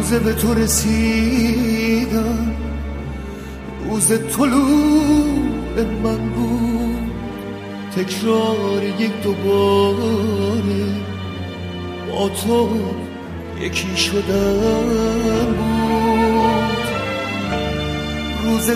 روزه به تو رسیدم، روز طلوع من بود، تکرار یک دوباره با تو یکی شدن بود. روز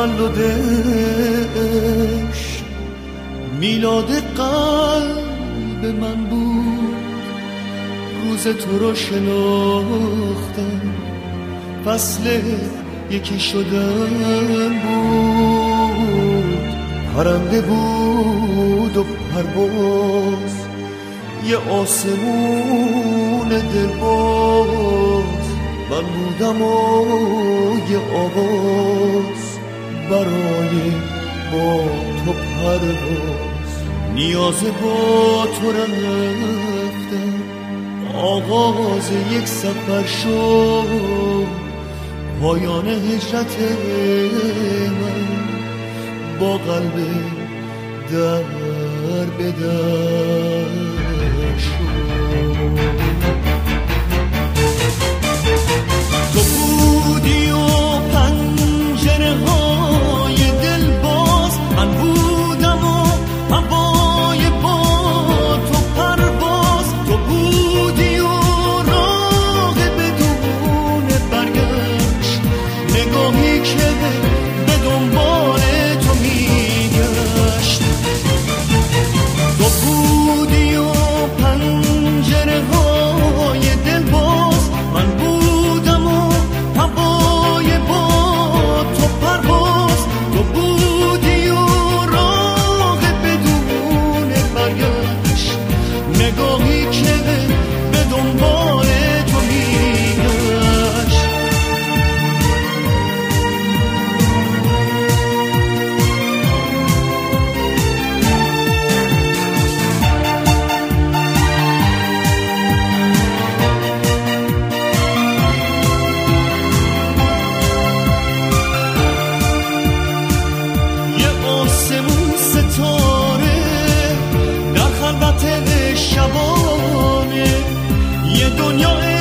تولدش میلاد قلب من بود، روز تو رو شناختم، فصل یکی شدن بود. پرنده بود و پرواز، یه آسمون دلباز، من بودم و یه آواز برای با تو پرواز. نیاز با تو رفتم، آغاز یک سفر شد، پایان هجرت من با قلب در به در شد. تو بودی و پنجره های دل باز، من بودم و هوای با تو پرواز. تو بودی و راه بدون برگشت، نگاهی که به دنبال تو میگشت. تو بودی و پنجره های دل باز، من بودم و هوای با تو پرواز. تو بودی و راه بدون برگشت، نگاهی که به دنبال تو میگشت. یه آسمون ستاره در خلوت شبانه، یه دنیا